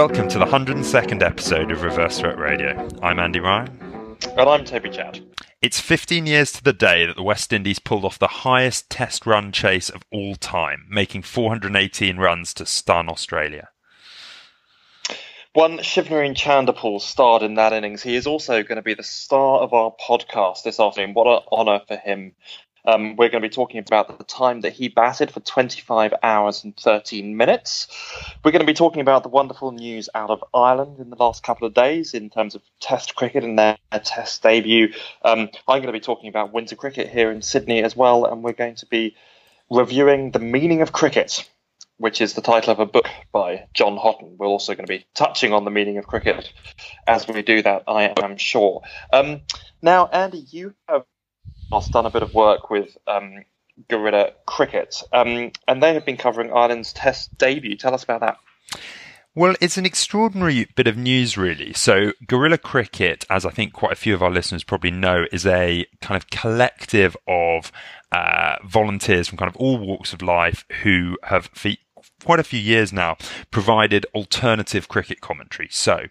Welcome to the 102nd episode of Reverse Threat Radio. I'm Andy Ryan. And I'm Toby Chad. It's 15 years to the day that the West Indies pulled off the highest test run chase of all time, making 418 runs to stun Australia. One Shivnarine Chanderpaul starred in that innings. He is also going to be the star of our podcast this afternoon. What an honour for him. We're going to be talking about the time that he batted for 25 hours and 13 minutes. We're going to be talking about the wonderful news out of Ireland in the last couple of days in terms of Test cricket and their Test debut. I'm going to be talking about winter cricket here in Sydney as well, and we're going to be reviewing The Meaning of Cricket, which is the title of a book by John Houghton. We're also going to be touching on the meaning of cricket as we do that, I am sure. Now, Andy, you have done a bit of work with Guerrilla Cricket, and they have been covering Ireland's Test debut. Tell us about that. Well, it's an extraordinary bit of news, really. So Guerrilla Cricket, as I think quite a few of our listeners probably know, is a kind of collective of volunteers from kind of all walks of life who have, for quite a few years now, provided alternative cricket commentary. So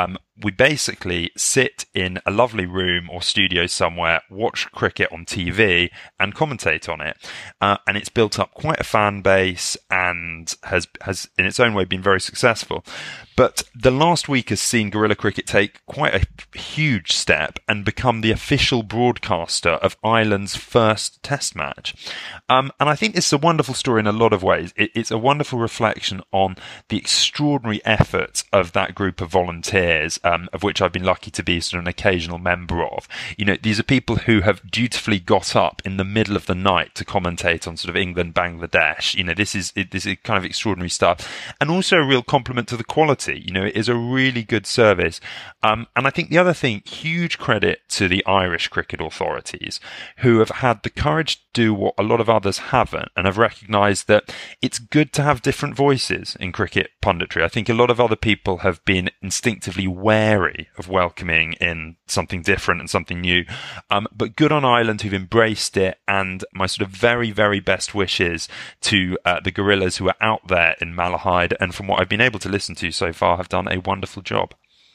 we basically sit in a lovely room or studio somewhere, watch cricket on TV and commentate on it. And it's built up quite a fan base and has in its own way been very successful. But the last week has seen Guerrilla Cricket take quite a huge step and become the official broadcaster of Ireland's first Test match. And I think this is a wonderful story in a lot of ways. It's a wonderful reflection on the extraordinary efforts of that group of volunteers, of which I've been lucky to be sort of an occasional member of. You know, these are people who have dutifully got up in the middle of the night to commentate on sort of England, Bangladesh. You know, this is kind of extraordinary stuff, and also a real compliment to the quality. You know, it is a really good service. And I think the other thing, huge credit to the Irish cricket authorities who have had the courage to do what a lot of others haven't and have recognised that it's good to have different voices in cricket punditry. I think a lot of other people have been instinctively wary of welcoming in something different and something new. But good on Ireland who've embraced it, and my sort of very, very best wishes to the guerrillas who are out there in Malahide, and from what I've been able to listen to so far, have done a wonderful job.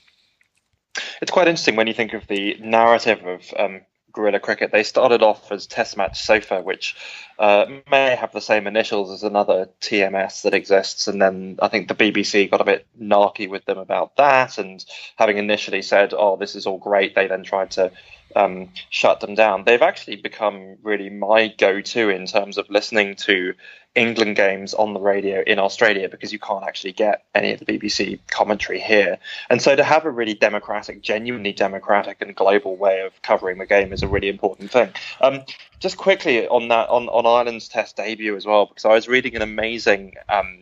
It's quite interesting when you think of the narrative of Guerrilla Cricket. They started off as Test Match Sofa, which may have the same initials as another TMS that exists, and then I think the BBC got a bit narky with them about that, and having initially said, oh, this is all great, they then tried to shut them down. They've actually become really my go-to in terms of listening to England games on the radio in Australia, because you can't actually get any of the BBC commentary here. And so to have a really democratic, genuinely democratic and global way of covering the game is a really important thing. Just quickly on that, on Ireland's Test debut as well, because I was reading an amazing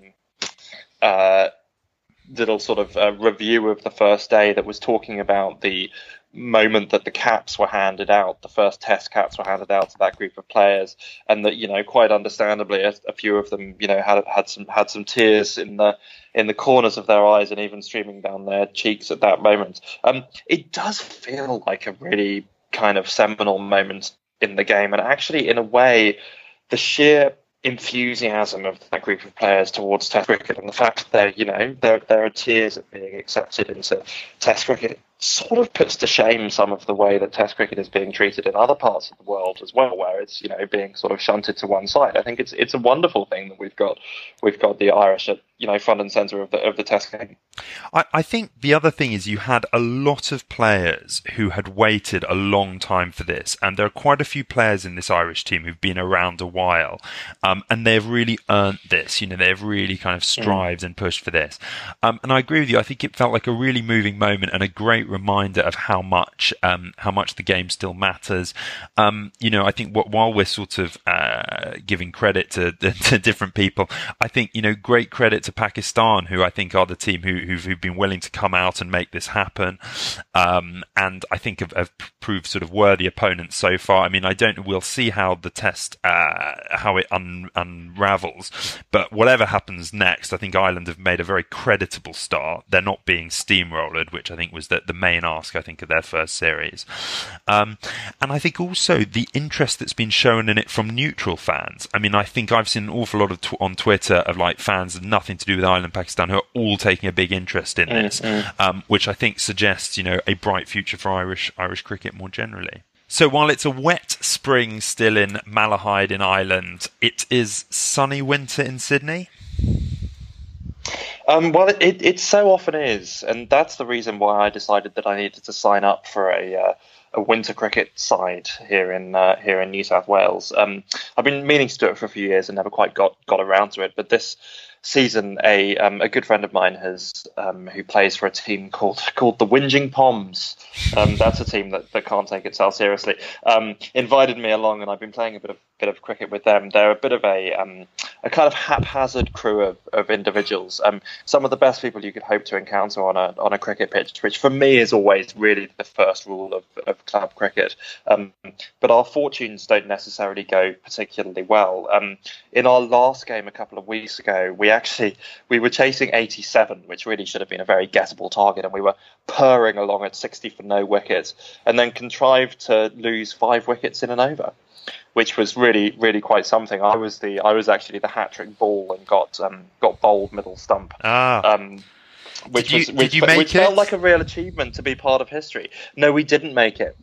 little sort of review of the first day that was talking about the moment that the caps were handed out, the first Test caps were handed out to that group of players, and that, you know, quite understandably, a few of them, you know, had some tears in the corners of their eyes and even streaming down their cheeks at that moment. It does feel like a really kind of seminal moment in the game, and actually, in a way, the sheer enthusiasm of that group of players towards Test cricket and the fact that, you know, there are tears at being accepted into Test cricket sort of puts to shame some of the way that Test cricket is being treated in other parts of the world as well, where it's, you know, being sort of shunted to one side. I think it's a wonderful thing that we've got the Irish at, you know, front and centre of the Test game. I think the other thing is you had a lot of players who had waited a long time for this, and there are quite a few players in this Irish team who've been around a while, and they've really earned this. You know, they've really kind of strived and pushed for this. And I agree with you. I think it felt like a really moving moment and a great reminder of how much the game still matters. You know, I think while we're sort of giving credit to different people, I think, you know, great credit to Pakistan, who I think are the team who've been willing to come out and make this happen. And I think of proved sort of worthy opponents so far. I mean, I don't. We'll see how the test, how it unravels. But whatever happens next, I think Ireland have made a very creditable start. They're not being steamrolled, which I think was the main ask, I think, of their first series. And I think also the interest that's been shown in it from neutral fans. I mean, I think I've seen an awful lot of on Twitter of like fans of nothing to do with Ireland, Pakistan, who are all taking a big interest in this, which I think suggests, a bright future for Irish cricket more generally. So while it's a wet spring still in Malahide in Ireland, it is sunny winter in Sydney. Well, it so often is, and that's the reason why I decided that I needed to sign up for a winter cricket side here in New South Wales. I've been meaning to do it for a few years and never quite got around to it, but this season, a good friend of mine has who plays for a team called the Whinging Poms. That's a team that can't take itself seriously. Invited me along, and I've been playing a bit of cricket with them. They're a bit of a kind of haphazard crew of individuals. Some of the best people you could hope to encounter on a cricket pitch, which for me is always really the first rule of club cricket. But our fortunes don't necessarily go particularly well. In our last game a couple of weeks ago, we were chasing 87, which really should have been a very gettable target, and we were purring along at 60 for no wicket, and then contrived to lose 5 wickets in an over, which was really, really quite something. I was actually the hat-trick ball and got bowled middle stump. Which felt like a real achievement to be part of history. No, we didn't make it.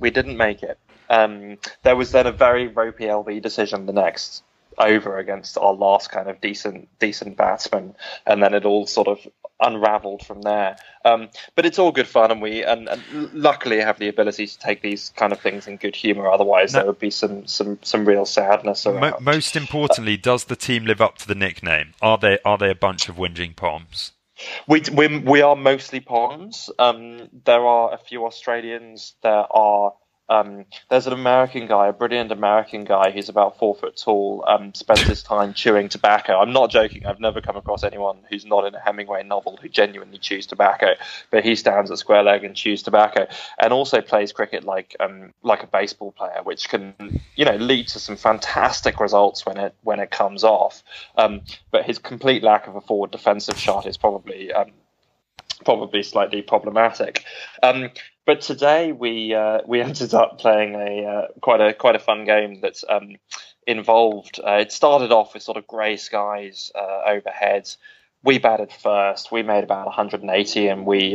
There was then a very ropey LB decision the next over against our last kind of decent batsman, and then it all sort of unraveled from there. But it's all good fun, and we luckily have the ability to take these kind of things in good humour. Otherwise, there would be some real sadness around. Most importantly, does the team live up to the nickname? Are they a bunch of whinging Poms? We are mostly Poms. There are a few Australians. There's an American guy, a brilliant American guy. He's about 4 foot tall. Spends his time chewing tobacco. I'm not joking. I've never come across anyone who's not in a Hemingway novel who genuinely chews tobacco. But he stands at square leg and chews tobacco, and also plays cricket like a baseball player, which can lead to some fantastic results when it comes off. But his complete lack of a forward defensive shot is probably slightly problematic. But today we ended up playing quite a fun game that's involved. It started off with sort of grey skies overhead. We batted first. We made about 180, and we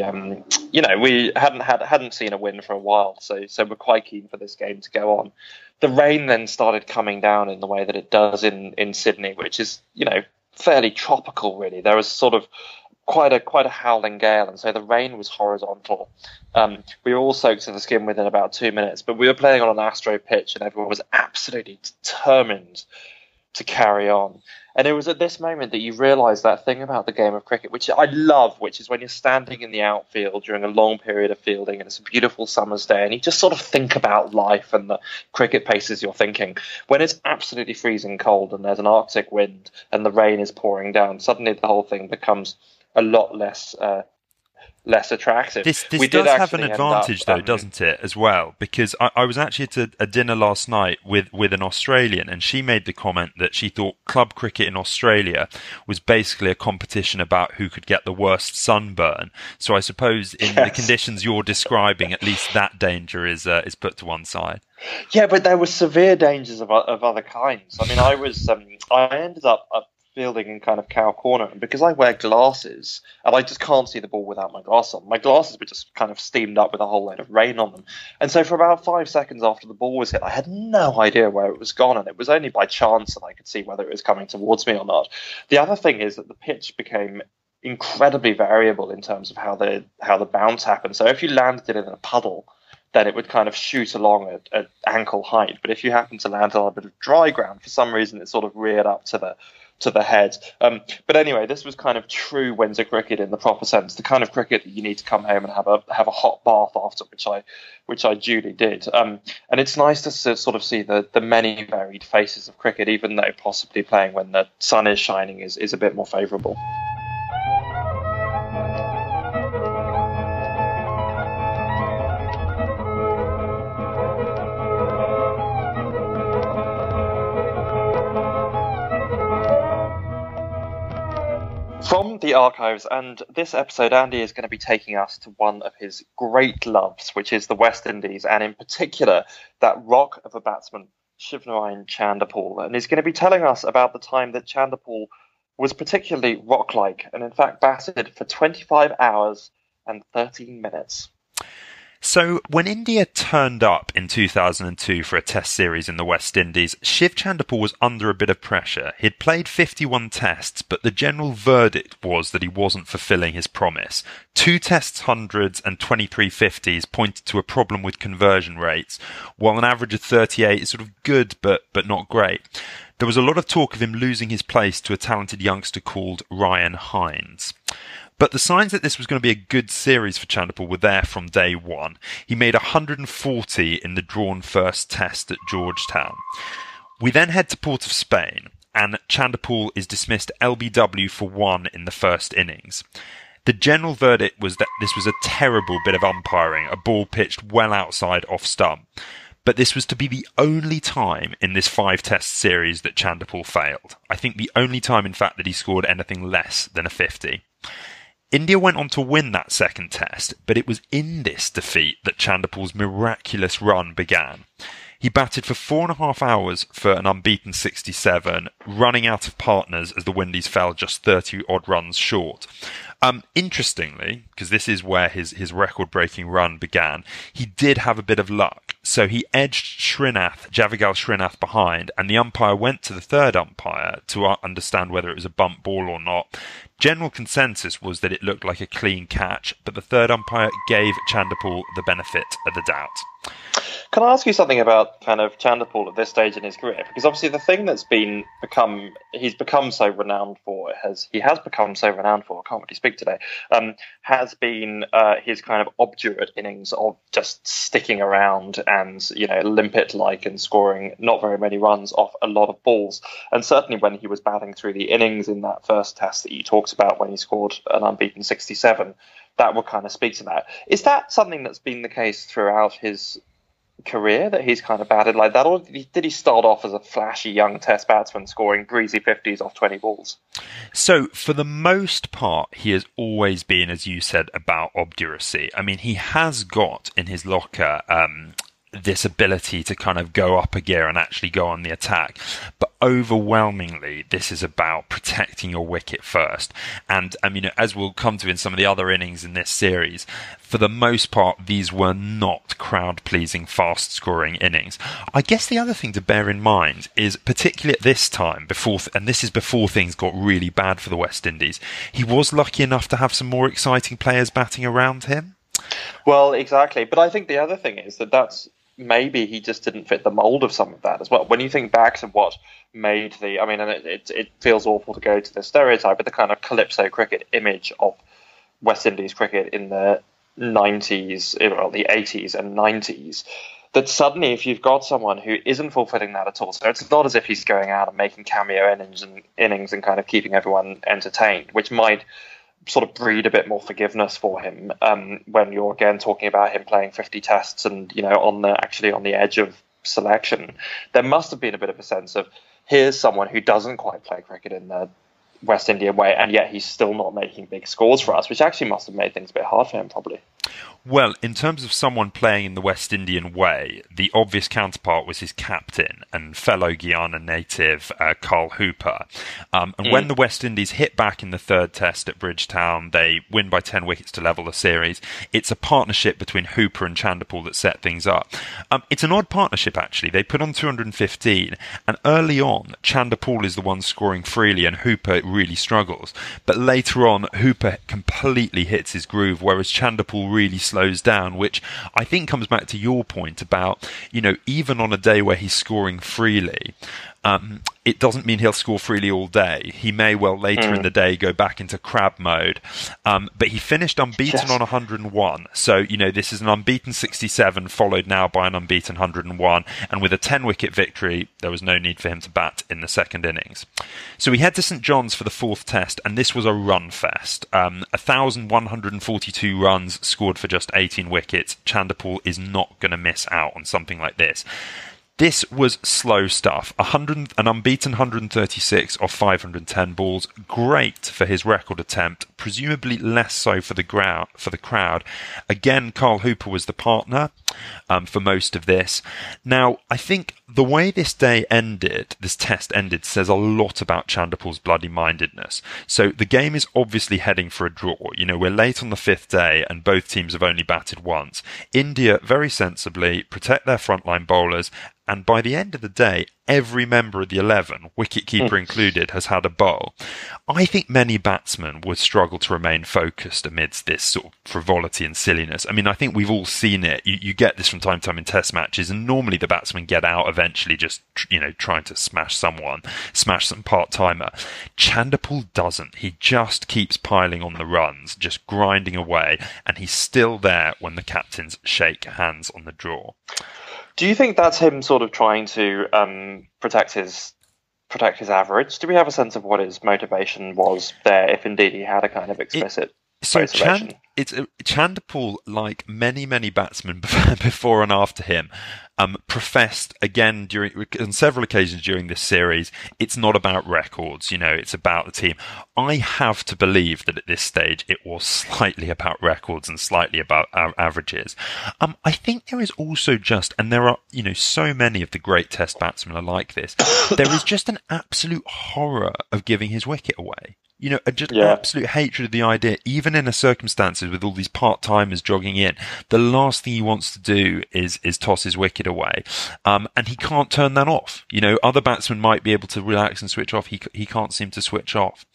hadn't seen a win for a while, so we're quite keen for this game to go on. The rain then started coming down in the way that it does in Sydney, which is fairly tropical, really. There was sort of quite a howling gale, and so the rain was horizontal. We were all soaked to the skin within about 2 minutes, but we were playing on an Astro pitch, and everyone was absolutely determined to carry on. And it was at this moment that you realise that thing about the game of cricket, which I love, which is when you're standing in the outfield during a long period of fielding, and it's a beautiful summer's day, and you just sort of think about life and the cricket paces you're thinking. When it's absolutely freezing cold and there's an Arctic wind and the rain is pouring down, suddenly the whole thing becomes a lot less attractive. This does have an advantage, though, doesn't it, as well? Because I was actually at a dinner last night with an Australian, and she made the comment that she thought club cricket in Australia was basically a competition about who could get the worst sunburn. So I suppose in the conditions you're describing, at least that danger is put to one side. Yeah, but there were severe dangers of other kinds. I mean, I ended up fielding in kind of cow corner, and because I wear glasses and I just can't see the ball without my glasses on, my glasses were just kind of steamed up with a whole load of rain on them. And so for about 5 seconds after the ball was hit, I had no idea where it was gone, and it was only by chance that I could see whether it was coming towards me or not. The other thing is that the pitch became incredibly variable in terms of how the bounce happened. So if you landed it in a puddle, then it would kind of shoot along at ankle height. But if you happen to land on a bit of dry ground, for some reason it sort of reared up to the head. But anyway, this was kind of true winter cricket in the proper sense, the kind of cricket that you need to come home and have a hot bath after, which I duly did. And it's nice to sort of see the many varied faces of cricket, even though possibly playing when the sun is shining is a bit more favourable. the archives, and this episode, Andy is going to be taking us to one of his great loves, which is the West Indies, and in particular, that rock of a batsman, Shivnarine Chanderpaul. And he's going to be telling us about the time that Chanderpaul was particularly rock-like, and in fact batted for 25 hours and 13 minutes. So, when India turned up in 2002 for a test series in the West Indies, Shiv Chanderpaul was under a bit of pressure. He'd played 51 tests, but the general verdict was that he wasn't fulfilling his promise. 2 tests hundreds and 23 50s pointed to a problem with conversion rates, while an average of 38 is sort of good, but not great. There was a lot of talk of him losing his place to a talented youngster called Ryan Hines. But the signs that this was going to be a good series for Chanderpaul were there from day one. He made 140 in the drawn first test at Georgetown. We then head to Port of Spain, and Chanderpaul is dismissed LBW for 1 in the first innings. The general verdict was that this was a terrible bit of umpiring, a ball pitched well outside off stump. But this was to be the only time in this 5-test series that Chanderpaul failed. I think the only time, in fact, that he scored anything less than a 50. India went on to win that second test, but it was in this defeat that Chanderpaul's miraculous run began. He batted for 4.5 hours for an unbeaten 67, running out of partners as the Windies fell just 30-odd runs short. Interestingly, because this is where his record-breaking run began, he did have a bit of luck. So he edged Javigal Srinath behind, and the umpire went to the third umpire to understand whether it was a bump ball or not. General consensus was that it looked like a clean catch, but the third umpire gave Chanderpaul the benefit of the doubt. Can I ask you something about kind of Chanderpaul at this stage in his career? Because obviously the thing that's he's become so renowned for, I can't really speak today, has been his kind of obdurate innings of just sticking around and, limpet-like and scoring not very many runs off a lot of balls. And certainly when he was batting through the innings in that first test that you talked about when he scored an unbeaten 67, that would kind of speak to that. Is that something that's been the case throughout his career, that he's kind of batted like that, or did he start off as a flashy young test batsman scoring breezy 50s off 20 balls? So for the most part, he has always been, as you said, about obduracy. I mean, he has got in his locker this ability to kind of go up a gear and actually go on the attack. But overwhelmingly, this is about protecting your wicket first. And I mean, as we'll come to in some of the other innings in this series, for the most part, these were not crowd-pleasing, fast-scoring innings. I guess the other thing to bear in mind is, particularly at this time, and this is before things got really bad for the West Indies, he was lucky enough to have some more exciting players batting around him. Well, exactly. But I think the other thing is that's maybe he just didn't fit the mould of some of that as well. When you think back to what made and it feels awful to go to the stereotype, but the kind of calypso cricket image of West Indies cricket in the 90s, the 80s and 90s, that suddenly if you've got someone who isn't fulfilling that at all, so it's not as if he's going out and making cameo innings and kind of keeping everyone entertained, which might sort of breed a bit more forgiveness for him when you're again talking about him playing 50 tests and on the edge of selection. There must have been a bit of a sense of, here's someone who doesn't quite play cricket in the West Indian way, and yet he's still not making big scores for us, which actually must have made things a bit hard for him, probably. Well, in terms of someone playing in the West Indian way, the obvious counterpart was his captain and fellow Guyana native, Carl Hooper. When the West Indies hit back in the third test at Bridgetown, they win by 10 wickets to level the series. It's a partnership between Hooper and Chanderpaul that set things up. It's an odd partnership, actually. They put on 215, and early on, Chanderpaul is the one scoring freely, and Hooper really struggles. But later on, Hooper completely hits his groove, whereas Chanderpaul really slows down, which I think comes back to your point about, even on a day where he's scoring freely, it doesn't mean he'll score freely all day. He may well later in the day go back into crab mode. But he finished unbeaten on 101. So, this is an unbeaten 67 followed now by an unbeaten 101. And with a 10-wicket victory, there was no need for him to bat in the second innings. So we head to St John's for the fourth test, and this was a run fest. 1,142 runs scored for just 18 wickets. Chanderpaul is not going to miss out on something like this. This was slow stuff. An unbeaten 136 off 510 balls. Great for his record attempt. Presumably less so for the crowd. Again, Carl Hooper was the partner for most of this. Now, I think the way this test ended, says a lot about Chanderpaul's bloody-mindedness. So the game is obviously heading for a draw. We're late on the 5th day and both teams have only batted once. India, very sensibly, protect their frontline bowlers. And by the end of the day, every member of the 11, wicketkeeper included, has had a bowl. I think many batsmen would struggle to remain focused amidst this sort of frivolity and silliness. I mean, I think we've all seen it. You get this from time to time in test matches, and normally the batsmen get out eventually just, trying to smash some part-timer. Chanderpaul doesn't. He just keeps piling on the runs, just grinding away, and he's still there when the captains shake hands on the draw. Do you think that's him sort of trying to protect his average? Do we have a sense of what his motivation was there, if indeed he had a kind of explicit motivation? Chanderpaul, like many batsmen before and after him, professed again on several occasions during this series, it's not about records, it's about the team. I have to believe that at this stage it was slightly about records and slightly about averages. I think there is also and there are, so many of the great test batsmen are like this. There is just an absolute horror of giving his wicket away. Absolute hatred of the idea, even in a circumstances with all these part-timers jogging in. The last thing he wants to do is toss his wicket away. And he can't turn that off. Other batsmen might be able to relax and switch off. He can't seem to switch off.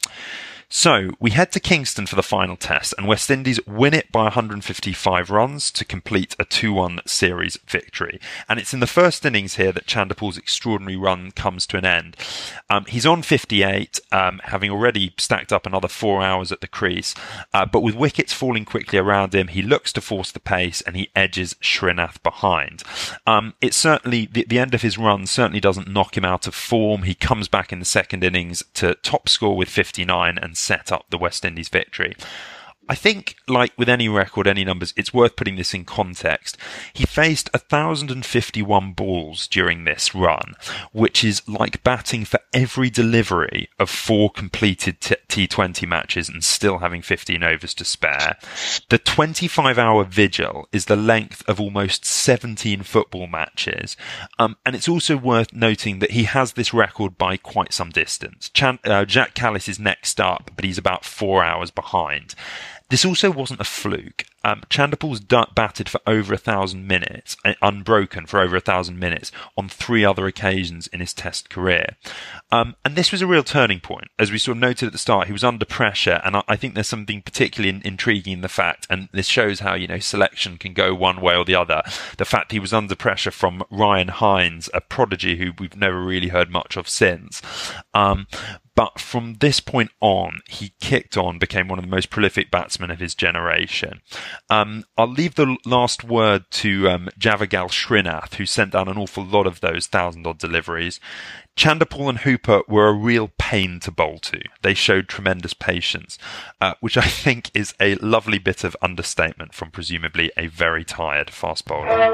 So we head to Kingston for the final test, and West Indies win it by 155 runs to complete a 2-1 series victory. And it's in the first innings here that Chanderpaul's extraordinary run comes to an end. He's on 58, having already stacked up another 4 hours at the crease. But with wickets falling quickly around him, he looks to force the pace and he edges Srinath behind. It's certainly, the end of his run certainly doesn't knock him out of form. He comes back in the second innings to top score with 59 and set up the West Indies victory. I think, like with any record, any numbers, it's worth putting this in context. He faced 1,051 balls during this run, which is like batting for every delivery of 4 completed T20 matches and still having 15 overs to spare. The 25-hour vigil is the length of almost 17 football matches. And it's also worth noting that he has this record by quite some distance. Jack Callis is next up, but he's about 4 hours behind. This also wasn't a fluke. Chanderpaul's batted for over 1,000 minutes, unbroken for over 1,000 minutes, on 3 other occasions in his test career. And this was a real turning point. As we sort of noted at the start, he was under pressure, and I think there's something particularly intriguing in the fact, and this shows how, selection can go one way or the other. The fact he was under pressure from Ryan Hines, a prodigy who we've never really heard much of since. But from this point on, he kicked on, became one of the most prolific batsmen of his generation. I'll leave the last word to Javagal Srinath, who sent down an awful lot of those 1,000-odd deliveries. Chanderpaul and Hooper were a real pain to bowl to. They showed tremendous patience, which I think is a lovely bit of understatement from presumably a very tired fast bowler.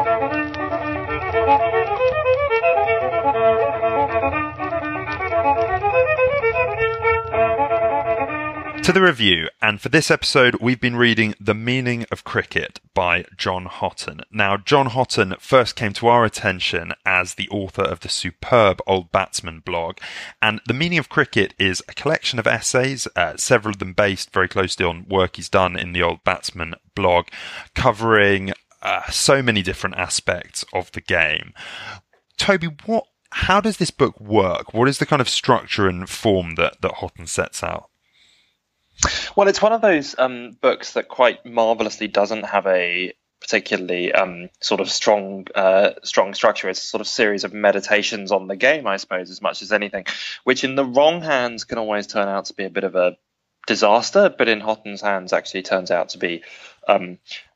To the review, and for this episode we've been reading The Meaning of Cricket by John Hotton. Now, John Hotton first came to our attention as the author of the superb Old Batsman blog, and The Meaning of Cricket is a collection of essays, several of them based very closely on work he's done in the Old Batsman blog, covering so many different aspects of the game. Toby, how does this book work? What is the kind of structure and form that Hotton sets out? Well, it's one of those books that quite marvellously doesn't have a particularly sort of strong structure. It's a sort of series of meditations on the game, I suppose, as much as anything, which in the wrong hands can always turn out to be a bit of a disaster, but in Hotton's hands actually turns out to be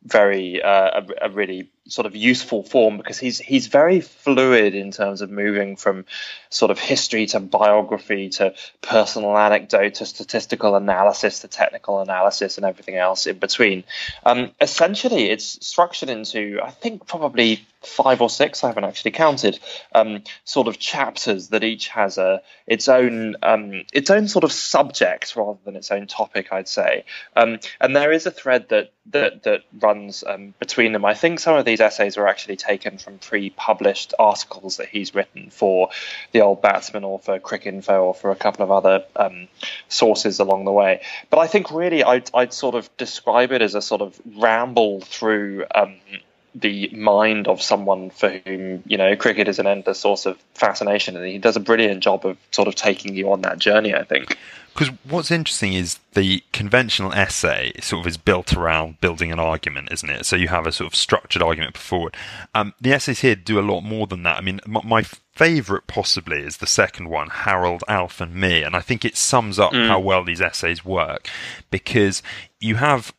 very a really sort of useful form, because he's very fluid in terms of moving from sort of history to biography to personal anecdote to statistical analysis to technical analysis and everything else in between. Essentially, it's structured into, I think, probably 5 or 6, I haven't actually counted, sort of chapters that each has its own sort of subject rather than its own topic, I'd say. And there is a thread that runs between them. I think some of these essays were actually taken from pre-published articles that he's written for the Old Batsman or for Cricinfo or for a couple of other sources along the way. But I think really I'd sort of describe it as a sort of ramble through the mind of someone for whom, cricket is an endless source of fascination, and he does a brilliant job of sort of taking you on that journey, I think. Because what's interesting is the conventional essay sort of is built around building an argument, isn't it? So you have a sort of structured argument put forward. The essays here do a lot more than that. I mean, my favourite possibly is the second one, Harold, Alf and Me, and I think it sums up how well these essays work, because you have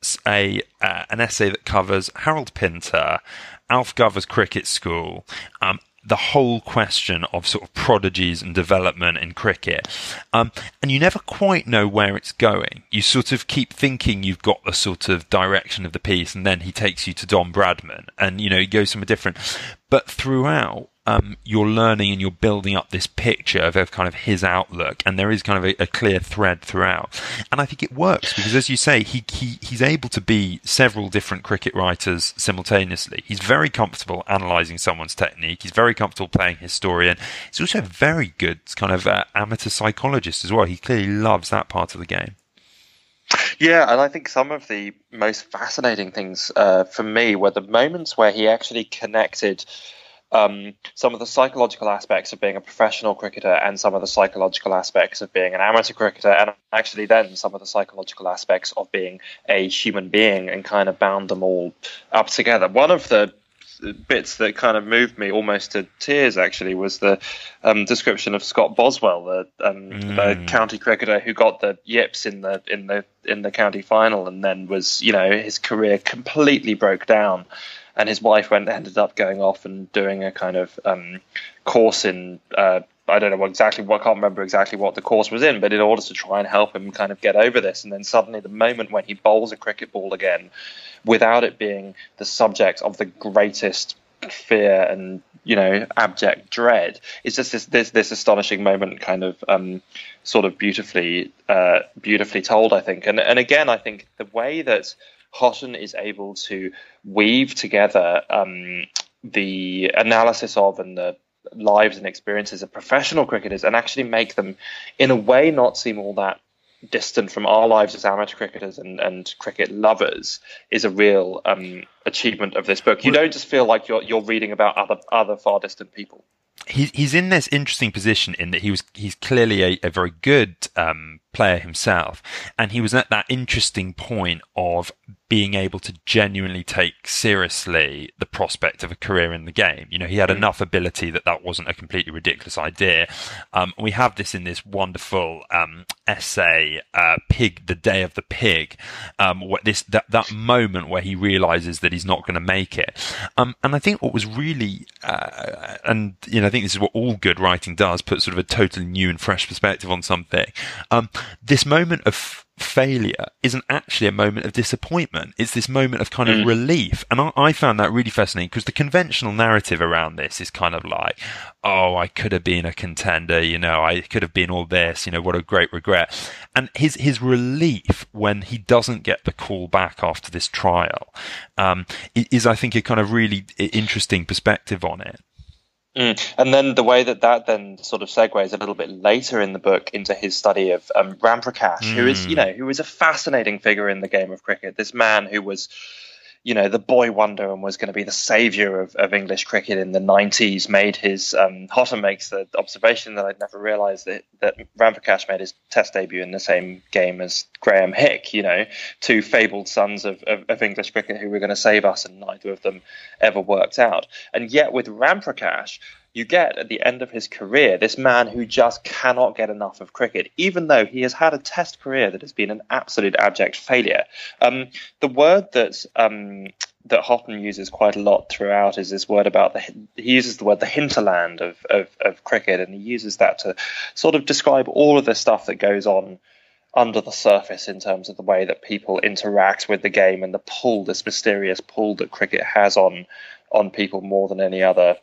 an essay that covers Harold Pinter, Alf Gover's cricket school, the whole question of sort of prodigies and development in cricket. And you never quite know where it's going. You sort of keep thinking you've got the sort of direction of the piece, and then he takes you to Don Bradman, and, he goes somewhere different. But throughout, you're learning and you're building up this picture of kind of his outlook, and there is kind of a clear thread throughout. And I think it works because, as you say, he's able to be several different cricket writers simultaneously. He's very comfortable analysing someone's technique. He's very comfortable playing historian. He's also a very good kind of amateur psychologist as well. He clearly loves that part of the game. Yeah, and I think some of the most fascinating things for me were the moments where he actually connected some of the psychological aspects of being a professional cricketer and some of the psychological aspects of being an amateur cricketer, and actually then some of the psychological aspects of being a human being, and kind of bound them all up together. One of the bits that kind of moved me almost to tears actually was the description of Scott Boswell, the county cricketer who got the yips in the county final, and then was, his career completely broke down. And his wife ended up going off and doing a kind of course in, I can't remember exactly what the course was in, but in order to try and help him kind of get over this. And then suddenly the moment when he bowls a cricket ball again, without it being the subject of the greatest fear and, abject dread, it's just this astonishing moment, kind of sort of beautifully told, I think. And again, I think the way that Houghton is able to weave together the analysis of and the lives and experiences of professional cricketers, and actually make them, in a way, not seem all that distant from our lives as amateur cricketers and cricket lovers, is a real achievement of this book. You don't just feel like you're reading about other far distant people. He's in this interesting position in that he's clearly a very good player himself, and he was at that interesting point of being able to genuinely take seriously the prospect of a career in the game. He had enough ability that wasn't a completely ridiculous idea. We have this in this wonderful essay, "Pig, the Day of the Pig," that moment where he realizes that he's not going to make it. And I think what was really, I think this is what all good writing does, put sort of a totally new and fresh perspective on something. This moment of failure isn't actually a moment of disappointment. It's this moment of kind of relief. And I found that really fascinating, because the conventional narrative around this is kind of like, oh, I could have been a contender, I could have been all this, what a great regret. And his relief when he doesn't get the call back after this trial is, I think, a kind of really interesting perspective on it. And then the way that then sort of segues a little bit later in the book into his study of Ram Prakash, who is a fascinating figure in the game of cricket. This man who was, the boy wonder and was going to be the saviour of English cricket in the 90s, made his, Houghton makes the observation that I'd never realised, that Ram Prakash made his test debut in the same game as Graham Hick, two fabled sons of English cricket who were going to save us, and neither of them ever worked out. And yet with Ram Prakash, you get at the end of his career this man who just cannot get enough of cricket, even though he has had a test career that has been an absolute abject failure. The word that that Hoppen uses quite a lot throughout is this word about he uses the word the hinterland of cricket, and he uses that to sort of describe all of the stuff that goes on under the surface in terms of the way that people interact with the game and the pull, this mysterious pull that cricket has on people more than any other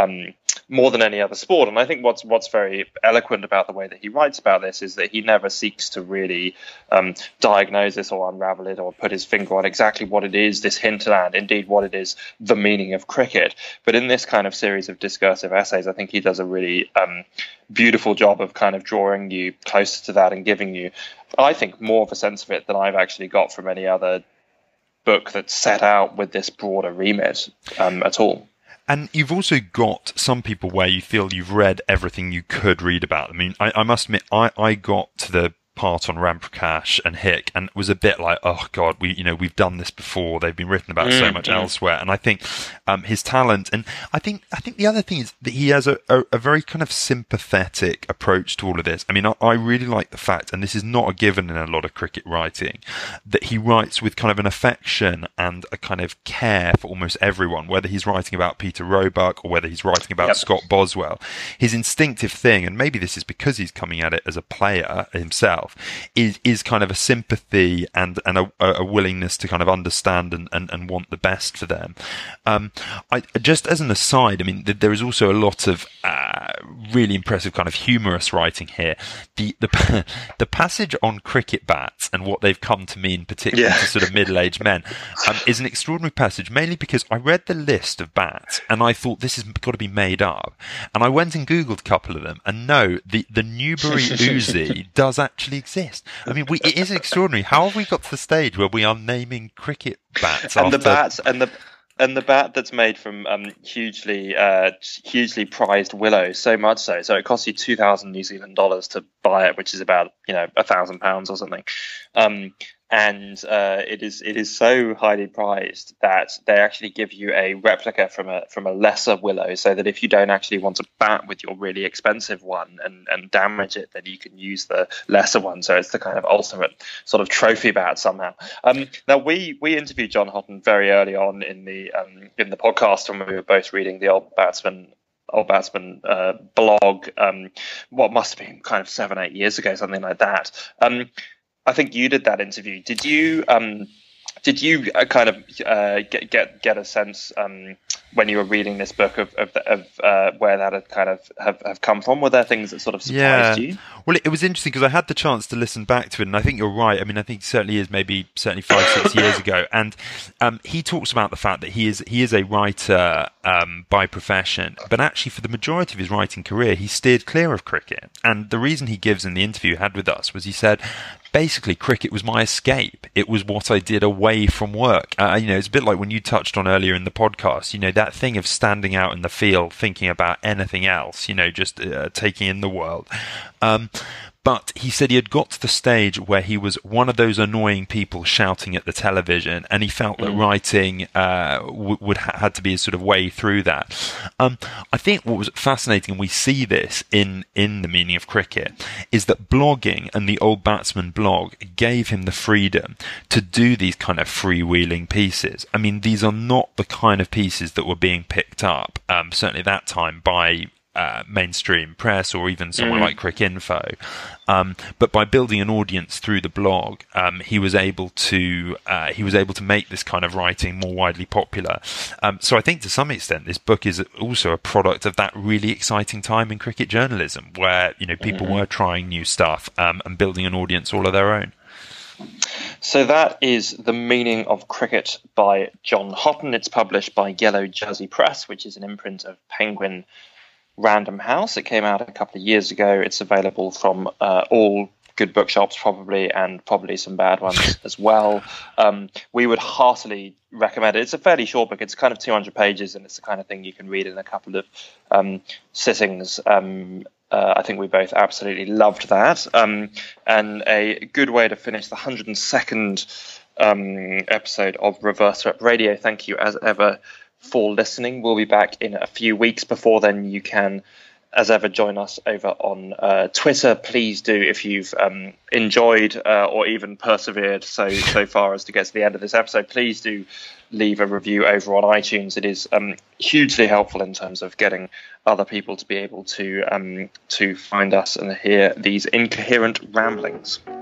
sport. And I think what's very eloquent about the way that he writes about this is that he never seeks to really diagnose this or unravel it or put his finger on exactly what it is, this hinterland, indeed what it is, the meaning of cricket. But in this kind of series of discursive essays, I think he does a really beautiful job of kind of drawing you closer to that and giving you, I think, more of a sense of it than I've actually got from any other book that's set out with this broader remit at all. And you've also got some people where you feel you've read everything you could read about them. I mean, I must admit, I got to the part on Ram Prakash and Hick and was a bit like, oh God, we've done this before. They've been written about so much elsewhere. And I think his talent, and I think the other thing is that he has a very kind of sympathetic approach to all of this. I mean, I really like the fact, and this is not a given in a lot of cricket writing, that he writes with kind of an affection and a kind of care for almost everyone, whether he's writing about Peter Roebuck or whether he's writing about Scott Boswell. His instinctive thing, and maybe this is because he's coming at it as a player himself, is kind of a sympathy and a willingness to kind of understand and want the best for them. I just as an aside, I mean, there is also a lot of really impressive kind of humorous writing here. The passage on cricket bats and what they've come to mean, particularly to sort of middle-aged men, is an extraordinary passage, mainly because I read the list of bats and I thought this has got to be made up. And I went and Googled a couple of them, and no, the Newbury Uzi does actually exist. I mean, it is extraordinary. How have we got to the stage where we are naming cricket bats and the bat that's made from hugely prized willow, so much so it costs you 2,000 New Zealand dollars to buy it, which is about £1,000 or something. And it is so highly prized that they actually give you a replica from a lesser willow, so that if you don't actually want to bat with your really expensive one and damage it, then you can use the lesser one. So it's the kind of ultimate sort of trophy bat somehow. Now we interviewed John Hoppen very early on in the podcast when we were both reading the Old Batsman blog. What must have been kind of 7-8 years ago, something like that. I think you did that interview. Did you kind of get a sense when you were reading this book of where that had kind of have come from? Were there things that sort of surprised you? Well, it was interesting because I had the chance to listen back to it, and I think you're right. I mean, I think it certainly is maybe 5-6 years ago, and he talks about the fact that he is a writer by profession, but actually for the majority of his writing career, he steered clear of cricket. And the reason he gives in the interview he had with us was he said, basically, cricket was my escape. It was what I did away from work. It's a bit like when you touched on earlier in the podcast, that thing of standing out in the field, thinking about anything else, just taking in the world. But he said he had got to the stage where he was one of those annoying people shouting at the television, and he felt that writing had to be a sort of way through that. I think what was fascinating, and we see this in the meaning of cricket, is that blogging and the Old Batsman blog gave him the freedom to do these kind of freewheeling pieces. I mean, these are not the kind of pieces that were being picked up, certainly at that time, by mainstream press or even someone like Cricinfo, but by building an audience through the blog, he was able to make this kind of writing more widely popular. So I think to some extent this book is also a product of that really exciting time in cricket journalism, where people were trying new stuff and building an audience all of their own. So that is The Meaning of Cricket by John Hoppen. It's published by Yellow Jersey Press, which is an imprint of Penguin Random House. It came out a couple of years ago. It's available from all good bookshops probably, and probably some bad ones as well. We would heartily recommend it. It's a fairly short book. It's kind of 200 pages, and it's the kind of thing you can read in a couple of sittings. I think we both absolutely loved that. And a good way to finish the 102nd episode of Reverse Rep Radio. Thank you as ever for listening. We'll be back in a few weeks. Before then, you can as ever, join us over on Twitter. Please do, if you've enjoyed or even persevered so far as to get to the end of this episode, please do leave a review over on iTunes. It is hugely helpful in terms of getting other people to be able to find us and hear these incoherent ramblings.